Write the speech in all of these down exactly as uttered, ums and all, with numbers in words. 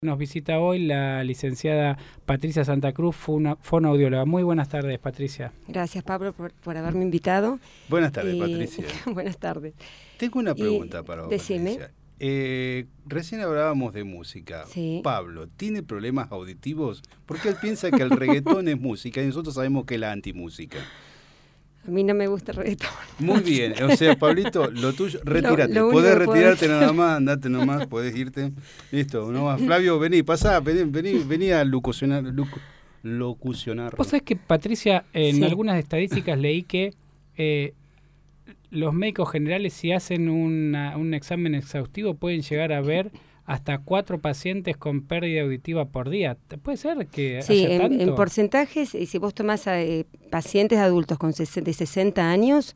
Nos visita hoy la licenciada Patricia Santa Cruz, fonoaudióloga. Muy buenas tardes, Patricia. Gracias, Pablo, por, por haberme invitado. Buenas tardes, y... Patricia. Buenas tardes. Tengo una pregunta y... para vos, Decime. Patricia. Eh, recién hablábamos de música. Sí. Pablo, ¿tiene problemas auditivos? Porque él piensa que el reggaetón es música y nosotros sabemos que es la antimúsica. A mí no me gusta el reggaetón. Muy bien, o sea, Pablito, lo tuyo, retírate. Lo, lo podés retirarte puedo... nada más, andate nomás, podés irte. Listo, no más. Flavio, vení, pasá, vení, vení, vení a locucionar. Locu, locucionar. Vos sabés que, Patricia, en sí. algunas estadísticas leí que eh, los médicos generales, si hacen una, un examen exhaustivo, pueden llegar a ver hasta cuatro pacientes con pérdida auditiva por día. ¿Puede ser que sí, haya en, tanto? en porcentajes, si vos tomás a eh, pacientes adultos con de sesenta años,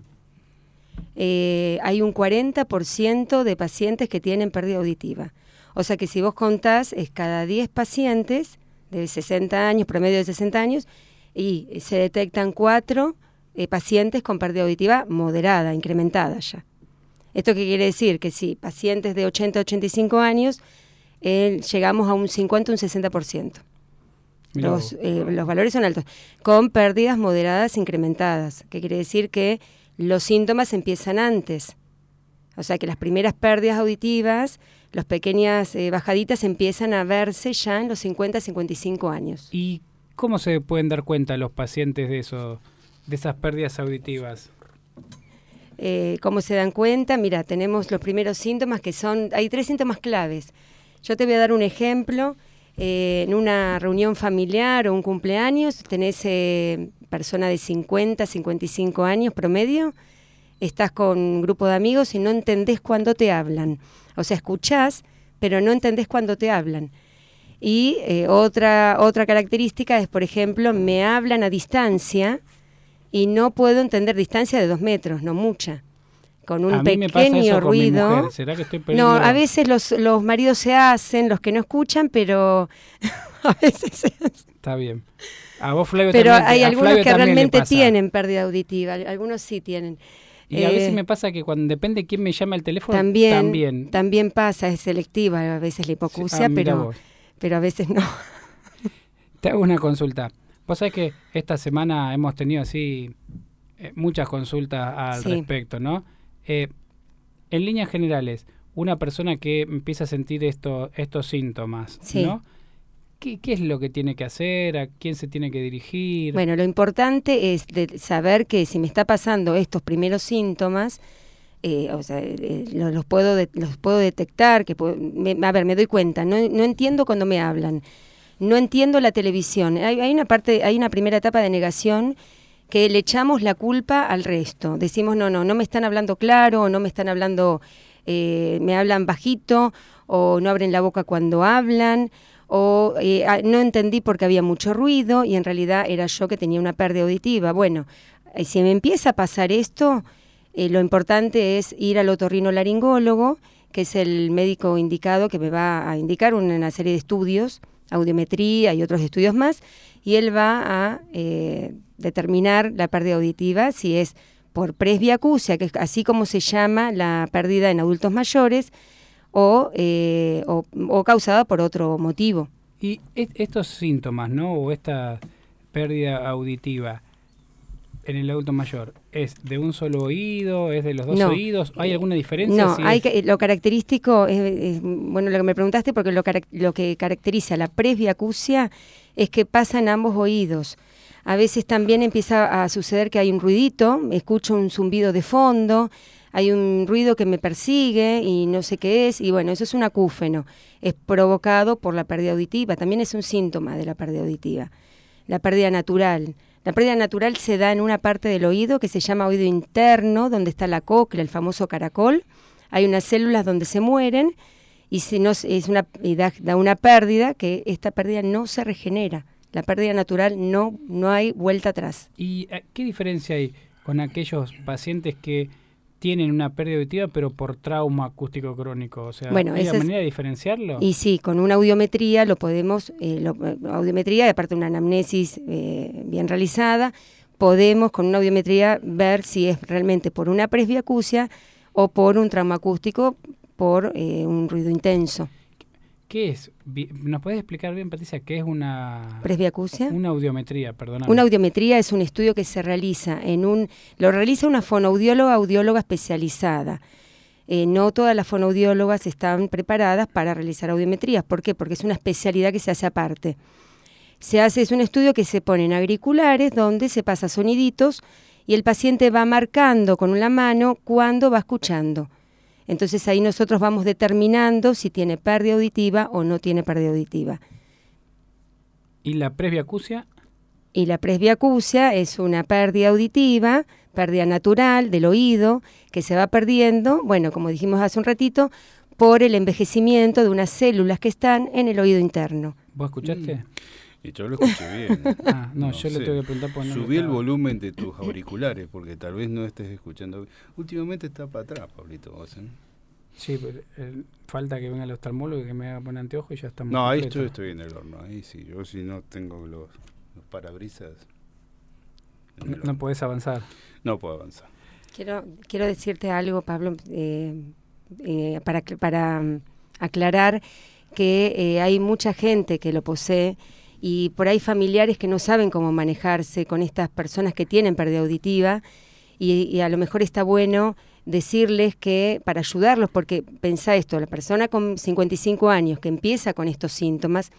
eh, hay un cuarenta por ciento de pacientes que tienen pérdida auditiva. O sea que si vos contás, es cada diez pacientes de sesenta años, promedio de sesenta años, y se detectan cuatro eh, pacientes con pérdida auditiva moderada, incrementada ya. ¿Esto qué quiere decir? Que si pacientes de ochenta a ochenta y cinco años, eh, llegamos a un cincuenta, un sesenta por ciento. Los, eh, los valores son altos, con pérdidas moderadas incrementadas, que quiere decir que los síntomas empiezan antes. O sea que las primeras pérdidas auditivas, las pequeñas eh, bajaditas empiezan a verse ya en los cincuenta a cincuenta y cinco años. ¿Y cómo se pueden dar cuenta los pacientes de eso, de esas pérdidas auditivas? Eh, ¿Cómo se dan cuenta? Mira, tenemos los primeros síntomas que son, hay tres síntomas claves. Yo te voy a dar un ejemplo. Eh, en una reunión familiar o un cumpleaños, tenés eh, persona de cincuenta, cincuenta y cinco años promedio, estás con un grupo de amigos y no entendés cuándo te hablan. O sea, escuchás, pero no entendés cuándo te hablan. Y eh, otra, otra característica es, por ejemplo, me hablan a distancia y no puedo entender distancia de dos metros, no mucha. Con un a mí pequeño me pasa eso ruido. Con mi mujer. ¿Será que estoy perdiendo? No, a veces los, los maridos se hacen, los que no escuchan, pero a veces se hacen. Está bien. A vos, Flavio, pero también, hay a algunos Flavio que realmente le pasa. tienen pérdida auditiva, algunos sí tienen. Y eh, a veces me pasa que cuando depende de quién me llama el teléfono, también, también. También pasa, es selectiva a veces la hipoacusia, sí, ah, pero, pero a veces no. Te hago una consulta. Vos sabés que esta semana hemos tenido así eh, muchas consultas al sí. respecto, ¿no? Eh, en líneas generales, una persona que empieza a sentir esto, estos síntomas, sí. ¿no? ¿Qué, ¿Qué es lo que tiene que hacer? ¿A quién se tiene que dirigir? Bueno, lo importante es de saber que si me está pasando estos primeros síntomas, eh, o sea, eh, los, los, puedo de, los puedo detectar, que puedo, me, a ver, me doy cuenta, no, no entiendo cuando me hablan, no entiendo la televisión. Hay, hay una parte, hay una primera etapa de negación que le echamos la culpa al resto. Decimos, no, no, no me están hablando claro, o no me están hablando, eh, me hablan bajito, o no abren la boca cuando hablan, o eh, no entendí porque había mucho ruido y en realidad era yo que tenía una pérdida auditiva. Bueno, eh, si me empieza a pasar esto, eh, lo importante es ir al otorrinolaringólogo, que es el médico indicado que me va a indicar una, una serie de estudios, audiometría y otros estudios más, y él va a eh, determinar la pérdida auditiva, si es por presbiacusia, que es así como se llama la pérdida en adultos mayores, o, eh, o, o causada por otro motivo. Y est- estos síntomas, ¿no? O esta pérdida auditiva en el adulto mayor, ¿es de un solo oído? ¿Es de los dos no, oídos? ¿Hay alguna diferencia? No, si hay es... que, lo característico, es, es, bueno, lo que me preguntaste, porque lo, lo que caracteriza la presbiacusia es que pasa en ambos oídos. A veces también empieza a suceder que hay un ruidito, escucho un zumbido de fondo, hay un ruido que me persigue y no sé qué es, y bueno, eso es un acúfeno, es provocado por la pérdida auditiva, también es un síntoma de la pérdida auditiva, la pérdida natural. La pérdida natural se da en una parte del oído que se llama oído interno, donde está la cóclea, el famoso caracol, hay unas células donde se mueren, y, si no, es una, y da, da una pérdida, que esta pérdida no se regenera. La pérdida natural no, no hay vuelta atrás. ¿Y qué diferencia hay con aquellos pacientes que tienen una pérdida auditiva pero por trauma acústico crónico? O sea, bueno, ¿hay una manera de diferenciarlo? Y sí, con una audiometría lo podemos, eh, lo, audiometría, y aparte una anamnesis eh, bien realizada, podemos con una audiometría ver si es realmente por una presbiacusia o por un trauma acústico por eh, un ruido intenso. ¿Qué es? ¿Nos puedes explicar bien, Patricia, qué es una presbiacusia? Una audiometría, perdón. Una audiometría es un estudio que se realiza en un, lo realiza una fonoaudióloga, audióloga especializada. Eh, no todas las fonoaudiólogas están preparadas para realizar audiometrías. ¿Por qué? Porque es una especialidad que se hace aparte. Se hace, es un estudio que se pone en auriculares donde se pasa soniditos y el paciente va marcando con la mano cuándo va escuchando. Entonces ahí nosotros vamos determinando si tiene pérdida auditiva o no tiene pérdida auditiva. ¿Y la presbiacusia? Y la presbiacusia es una pérdida auditiva, pérdida natural del oído, que se va perdiendo, bueno, como dijimos hace un ratito, por el envejecimiento de unas células que están en el oído interno. ¿Vos escuchaste? Mm. Y yo lo escuché bien. Ah, no, no yo sé. le tengo que preguntar por no. Subí el volumen de tus auriculares, porque tal vez no estés escuchando. Últimamente está para atrás, Pablito. ¿Vos, eh? Sí, pero eh, falta que venga el oftalmólogo y que me haga poner anteojos y ya estamos. No, ahí yo estoy en el horno. Ahí sí, yo si no tengo los, los parabrisas. No, no podés avanzar. No puedo avanzar. Quiero, quiero decirte algo, Pablo, eh, eh, para, para um, aclarar que eh, hay mucha gente que lo posee y por ahí familiares que no saben cómo manejarse con estas personas que tienen pérdida auditiva y, y a lo mejor está bueno decirles que para ayudarlos, porque pensá esto, la persona con cincuenta y cinco años que empieza con estos síntomas,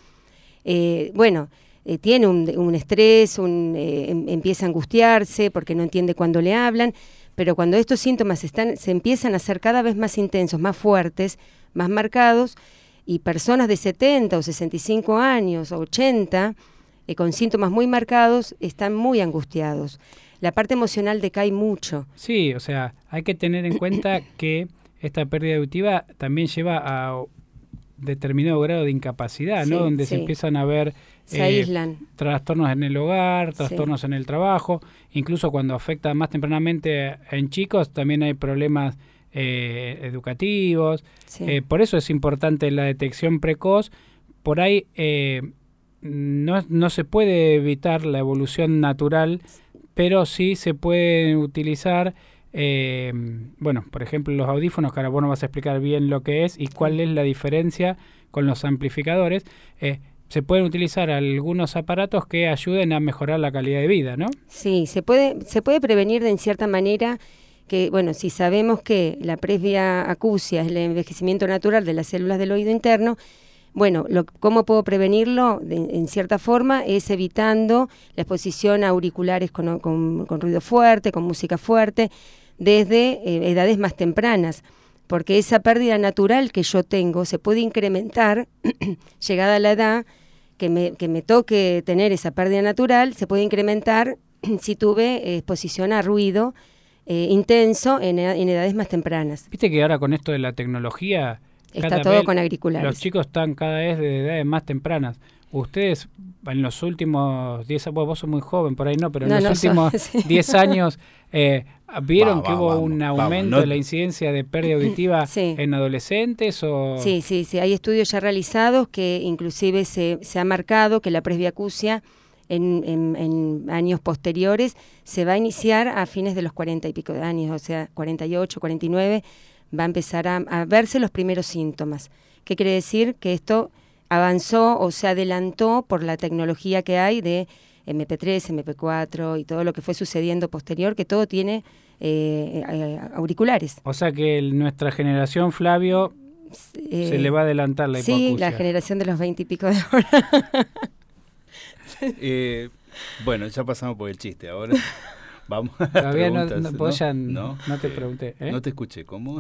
eh, bueno, eh, tiene un, un estrés, un, eh, em, empieza a angustiarse porque no entiende cuándo le hablan, pero cuando estos síntomas están, se empiezan a hacer cada vez más intensos, más fuertes, más marcados, y personas de setenta o sesenta y cinco años o ochenta, eh, con síntomas muy marcados, están muy angustiados. La parte emocional decae mucho. Sí, o sea, hay que tener en cuenta que esta pérdida auditiva también lleva a determinado grado de incapacidad, Sí, ¿no? Donde sí. se empiezan a ver Se eh, aíslan. trastornos en el hogar, trastornos Sí. en el trabajo, incluso cuando afecta más tempranamente en chicos, también hay problemas eh, educativos. Sí. Eh, por eso es importante la detección precoz. Por ahí eh, no, no se puede evitar la evolución natural, pero sí se pueden utilizar, eh, bueno, por ejemplo, los audífonos, que ahora vos nos vas a explicar bien lo que es y cuál es la diferencia con los amplificadores. Eh, se pueden utilizar algunos aparatos que ayuden a mejorar la calidad de vida, ¿no? Sí, se puede, se puede prevenir de en cierta manera que, bueno, si sabemos que la presbiacusia es el envejecimiento natural de las células del oído interno, bueno, lo, ¿cómo puedo prevenirlo? De, en cierta forma es evitando la exposición a auriculares con, con, con ruido fuerte, con música fuerte, desde eh, edades más tempranas, porque esa pérdida natural que yo tengo se puede incrementar, llegada la edad que me, que me toque tener esa pérdida natural, se puede incrementar si tuve eh, exposición a ruido eh, intenso en, en edades más tempranas. Viste que ahora con esto de la tecnología... Está cada todo vez con auriculares. Los chicos están cada vez de edades más tempranas. Ustedes en los últimos diez años, vos sos muy joven, por ahí no, pero en No, los no últimos soy, sí. diez años, eh, ¿vieron Va, que va, hubo vamos, un vamos, aumento no- de la incidencia de pérdida auditiva Sí. en adolescentes? O... Sí, sí, sí, hay estudios ya realizados que inclusive se, se ha marcado que la presbiacusia en, en, en años posteriores se va a iniciar a fines de los cuarenta y pico de años, o sea, cuarenta y ocho, cuarenta y nueve, va a empezar a, a verse los primeros síntomas. ¿Qué quiere decir? Que esto avanzó o se adelantó por la tecnología que hay de eme pe tres, eme pe cuatro y todo lo que fue sucediendo posterior, que todo tiene eh, eh, auriculares. O sea que el- nuestra generación, Flavio, Eh, se le va a adelantar la Sí, hipoacusia. la generación de los veinte y pico de ahora. Eh, bueno, ya pasamos por el chiste. Ahora vamos a las Todavía no, preguntas, no, vos ya n- ¿No? no te Eh, pregunté. ¿eh? No te escuché. ¿Cómo?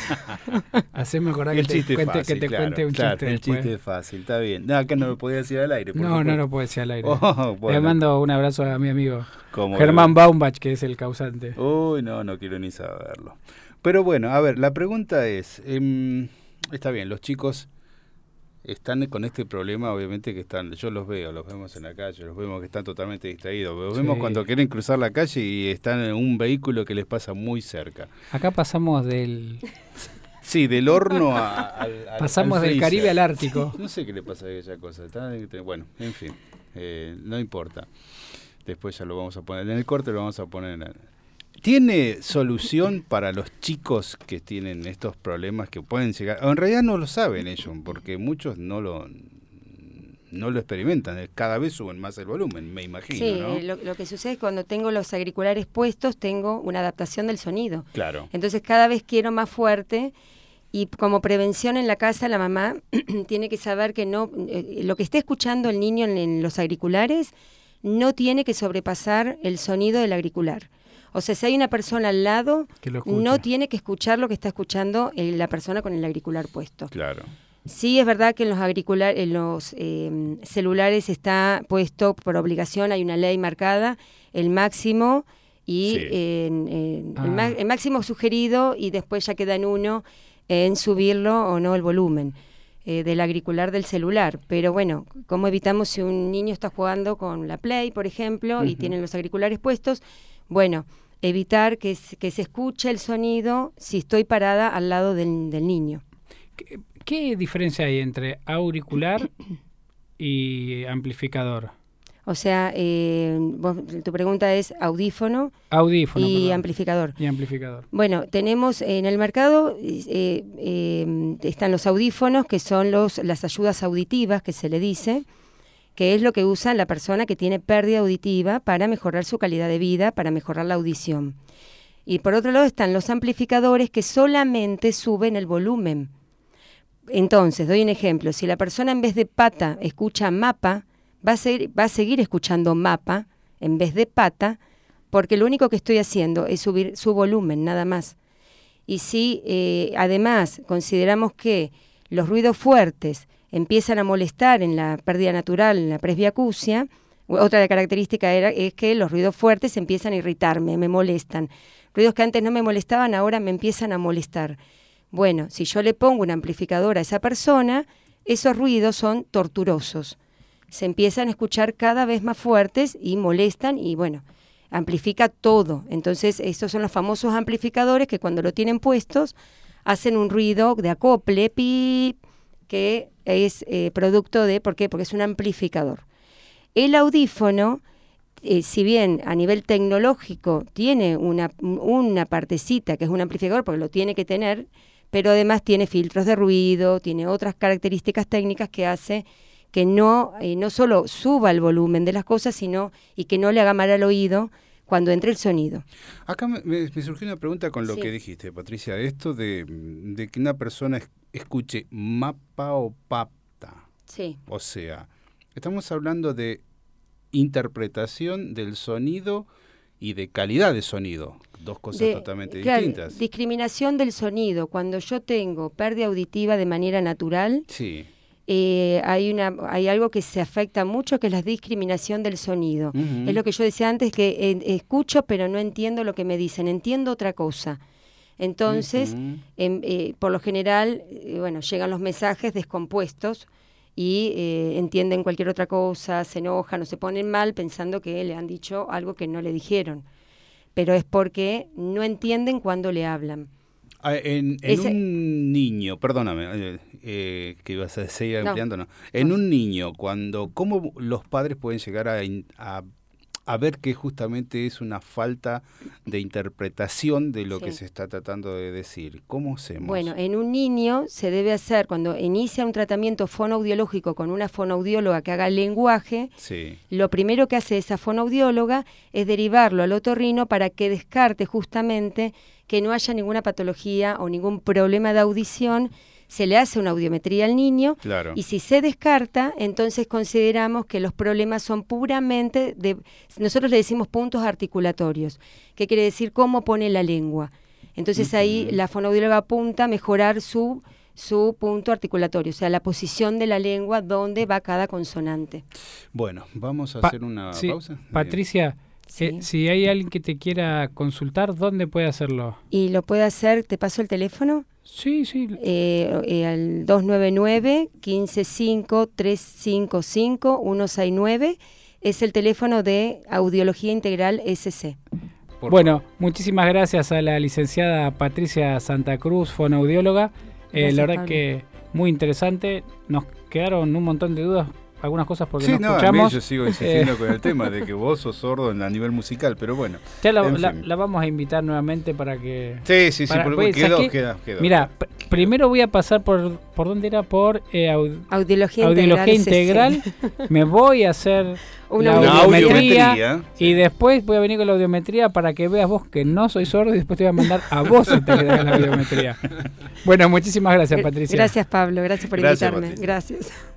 Haceme acordar que El te, chiste cuente, fácil, que te claro, cuente un claro, chiste el después. chiste es fácil, está bien. No, acá no lo podía decir al aire. por No, no supuesto. lo puedo decir al aire. Oh, bueno. Le mando un abrazo a mi amigo Como Germán debe- Baumbach, que es el causante. Uy, no, no quiero ni saberlo. Pero bueno, a ver, la pregunta es, em, está bien, los chicos están con este problema, obviamente que están, yo los veo, los vemos en la calle, los vemos que están totalmente distraídos, los Sí. vemos cuando quieren cruzar la calle y están en un vehículo que les pasa muy cerca. Acá pasamos del Sí, del horno a, al, al- pasamos al del freezer. Caribe al Ártico. No sé qué le pasa a aquella cosa. Está, bueno, en fin, eh, no importa. Después ya lo vamos a poner. En el corte lo vamos a poner en, ¿Tiene solución para los chicos que tienen estos problemas que pueden llegar? O en realidad no lo saben ellos, porque muchos no lo no lo experimentan. Cada vez suben más el volumen, me imagino, sí, ¿no? lo, lo que sucede es cuando tengo los auriculares puestos, tengo una adaptación del sonido. Claro. Entonces cada vez quiero más fuerte. Y como prevención en la casa, la mamá tiene que saber que no eh, lo que esté escuchando el niño en, en los auriculares no tiene que sobrepasar el sonido del auricular. O sea, si hay una persona al lado, no tiene que escuchar lo que está escuchando eh, la persona con el auricular puesto. Claro. Sí, es verdad que en los auricular, en los eh, celulares está puesto por obligación, hay una ley marcada, el máximo y Sí. eh, en, en, Ah. el, ma- el máximo sugerido, y después ya queda en uno en subirlo o no el volumen eh, del auricular del celular. Pero bueno, ¿cómo evitamos si un niño está jugando con la Play, por ejemplo, y Ujú. tienen los auriculares puestos? Bueno, evitar que, se- que se escuche el sonido si estoy parada al lado del, del niño. ¿Qué, qué diferencia hay entre auricular y amplificador? O sea, eh, vos- tu pregunta es audífono Audífono, y perdón. amplificador. Y amplificador. Bueno, tenemos en el mercado, eh, eh, están los audífonos, que son los las ayudas auditivas, que se le dice, que es lo que usa la persona que tiene pérdida auditiva para mejorar su calidad de vida, para mejorar la audición. Y por otro lado están los amplificadores, que solamente suben el volumen. Entonces, doy un ejemplo. Si la persona en vez de pata escucha mapa, va a, seguir, va a seguir escuchando mapa en vez de pata, porque lo único que estoy haciendo es subir su volumen, nada más. Y si eh, además consideramos que los ruidos fuertes empiezan a molestar en la pérdida natural, en la presbiacusia, otra característica era, es que los ruidos fuertes empiezan a irritarme, me molestan. Ruidos que antes no me molestaban, ahora me empiezan a molestar. Bueno, si yo le pongo un amplificador a esa persona, esos ruidos son torturosos. Se empiezan a escuchar cada vez más fuertes y molestan y, bueno, amplifica todo. Entonces, estos son los famosos amplificadores que cuando lo tienen puestos hacen un ruido de acople, pip, que es eh, producto de, ¿por qué? Porque es un amplificador. El audífono, eh, si bien a nivel tecnológico tiene una, una partecita que es un amplificador, porque lo tiene que tener, pero además tiene filtros de ruido, tiene otras características técnicas que hace que no, eh, no solo suba el volumen de las cosas, sino y que no le haga mal al oído cuando entre el sonido. Acá me, me- me surgió una pregunta con lo Sí. que dijiste, Patricia, esto de, de que una persona es- escuche mapa o papta. Sí. O sea, estamos hablando de interpretación del sonido y de calidad de sonido, dos cosas De- totalmente claro, distintas. discriminación del sonido. Cuando yo tengo pérdida auditiva de manera natural, Sí. eh, hay una hay algo que se afecta mucho, que es la discriminación del sonido. Ujú. Es lo que yo decía antes, que eh, escucho pero no entiendo lo que me dicen, entiendo otra cosa. Entonces, Ujú. em, eh, por lo general, eh, bueno, llegan los mensajes descompuestos y eh, entienden cualquier otra cosa, se enojan o se ponen mal pensando que le han dicho algo que no le dijeron. Pero es porque no entienden cuando le hablan. Ah, En, en Ese- un niño, perdóname, eh, eh, que ibas a seguir No. ampliando, no. En No. un niño, cuando, ¿cómo los padres pueden llegar a, in- a, a ver que justamente es una falta de interpretación de lo Sí. que se está tratando de decir? ¿Cómo hacemos? Bueno, en un niño se debe hacer, cuando inicia un tratamiento fonoaudiológico con una fonoaudióloga que haga el lenguaje, Sí. lo primero que hace esa fonoaudióloga es derivarlo al otorrino para que descarte justamente que no haya ninguna patología o ningún problema de audición. Se le hace una audiometría al niño Claro. y si se descarta, entonces consideramos que los problemas son puramente de, nosotros le decimos puntos articulatorios, que quiere decir cómo pone la lengua. Entonces ahí Ujú. la fonoaudióloga apunta a mejorar su, su punto articulatorio, o sea, la posición de la lengua donde va cada consonante. Bueno, vamos a Pa- hacer una sí, pausa. Bien. Patricia, Sí. eh, si hay alguien que te quiera consultar, ¿dónde puede hacerlo? Y lo puede hacer, ¿te paso el teléfono? Sí, sí. Eh, eh, al dos nueve nueve, uno cinco cinco, tres cinco cinco, uno seis nueve, es el teléfono de Audiología Integral S C. Por Bueno, muchísimas gracias a la licenciada Patricia Santa Cruz, fonoaudióloga. Eh, Gracias, la verdad Pablo. que muy interesante. Nos quedaron un montón de dudas algunas cosas porque sí, no, no, escuchamos. a mí yo sigo insistiendo Eh, con el tema de que vos sos sordo en- a nivel musical, pero bueno. Ya la, en la- fin. la vamos a invitar nuevamente para que... Sí, sí, sí, para- porque voy- quedó, saqué- quedó, quedó. Mira, pr- primero voy a pasar por... ¿Por dónde era? Por eh, au- Audiología, audiología integral. integral. Me voy a hacer Una la audiometría. audiometría. Y después voy a venir con la audiometría para que veas vos que no soy sordo y después te voy a mandar a vos si te quedas en la audiometría. Bueno, muchísimas gracias, Patricia. Gracias, Pablo. Gracias por Gracias, invitarme. Patricia. Gracias.